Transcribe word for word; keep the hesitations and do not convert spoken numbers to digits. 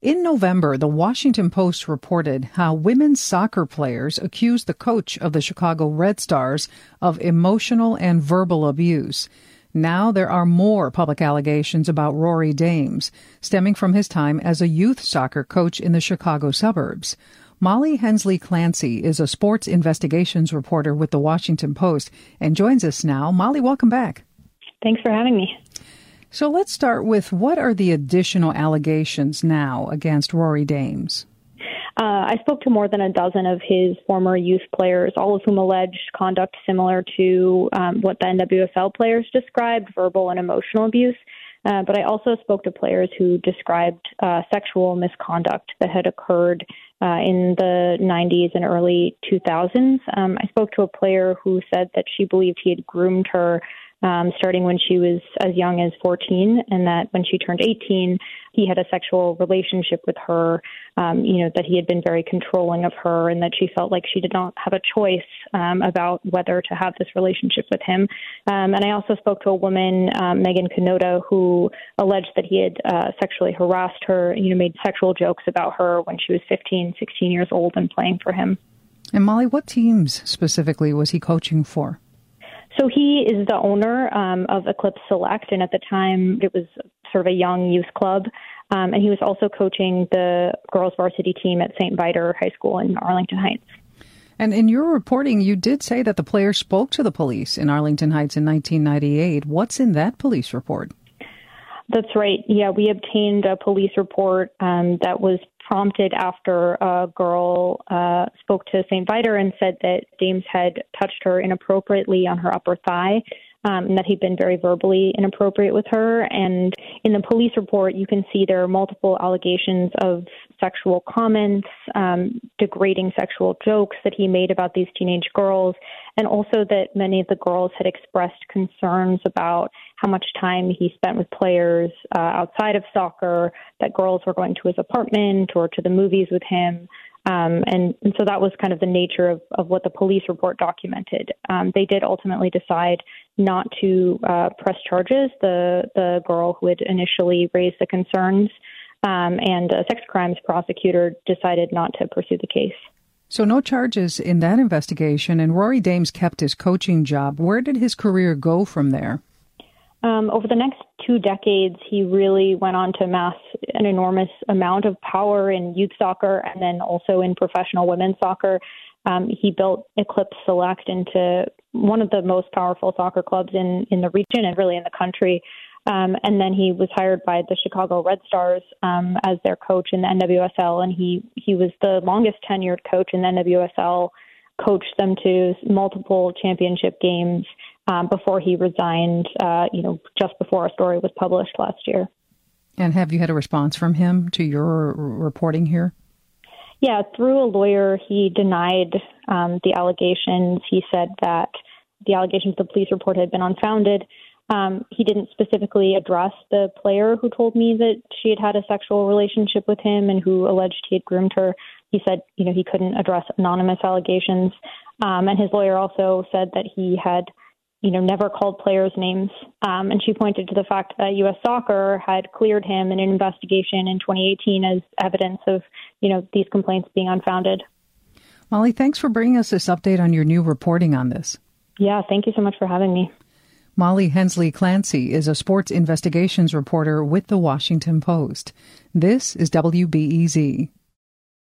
In November, the Washington Post reported how women's soccer players accused the coach of the Chicago Red Stars of emotional and verbal abuse. Now there are more public allegations about Rory Dames, stemming from his time as a youth soccer coach in the Chicago suburbs. Molly Hensley Clancy is a sports investigations reporter with the Washington Post and joins us now. Molly, welcome back. Thanks for having me. So let's start with, what are the additional allegations now against Rory Dames? Uh, I spoke to more than a dozen of his former youth players, all of whom alleged conduct similar to um, what the N W S L players described, verbal and emotional abuse. Uh, but I also spoke to players who described uh, sexual misconduct that had occurred uh, in the nineties and early two thousands. Um, I spoke to a player who said that she believed he had groomed her Um, starting when she was as young as fourteen, and that when she turned eighteen, he had a sexual relationship with her, um, you know, that he had been very controlling of her, and that she felt like she did not have a choice um, about whether to have this relationship with him. Um, and I also spoke to a woman, um, Megan Kanota, who alleged that he had uh, sexually harassed her, you know, made sexual jokes about her when she was fifteen, sixteen years old and playing for him. And Molly, what teams specifically was he coaching for? So he is the owner um, of Eclipse Select, and at the time it was sort of a young youth club. Um, and he was also coaching the girls varsity team at Saint Viator High School in Arlington Heights. And in your reporting, you did say that the player spoke to the police in Arlington Heights in nineteen ninety-eight. What's in that police report? That's right. Yeah, we obtained a police report um, that was prompted after a girl uh, spoke to Saint Viator and said that Dames had touched her inappropriately on her upper thigh, um, and that he'd been very verbally inappropriate with her. And in the police report, you can see there are multiple allegations of sexual comments, um, degrading sexual jokes that he made about these teenage girls, and also that many of the girls had expressed concerns about how much time he spent with players uh, outside of soccer, that girls were going to his apartment or to the movies with him. Um, and, and so that was kind of the nature of, of what the police report documented. Um, they did ultimately decide not to uh, press charges. The, the girl who had initially raised the concerns um, and a sex crimes prosecutor decided not to pursue the case. So no charges in that investigation, and Rory Dames kept his coaching job. Where did his career go from there? Um, over the next two decades, he really went on to amass an enormous amount of power in youth soccer and then also in professional women's soccer. Um, he built Eclipse Select into one of the most powerful soccer clubs in, in the region and really in the country. Um, and then he was hired by the Chicago Red Stars um, as their coach in the N W S L, and he, he was the longest tenured coach in the N W S L, coached them to multiple championship games um, before he resigned, uh, you know, just before our story was published last year. And have you had a response from him to your reporting here? Yeah, through a lawyer, he denied um, the allegations. He said that the allegations of the police report had been unfounded. Um, he didn't specifically address the player who told me that she had had a sexual relationship with him and who alleged he had groomed her. He said, you know, he couldn't address anonymous allegations. Um, and his lawyer also said that he had, you know, never called players' names. Um, and she pointed to the fact that U S Soccer had cleared him in an investigation in twenty eighteen as evidence of, you know, these complaints being unfounded. Molly, thanks for bringing us this update on your new reporting on this. Yeah, thank you so much for having me. Molly Hensley Clancy is a sports investigations reporter with the Washington Post. This is W B E Z.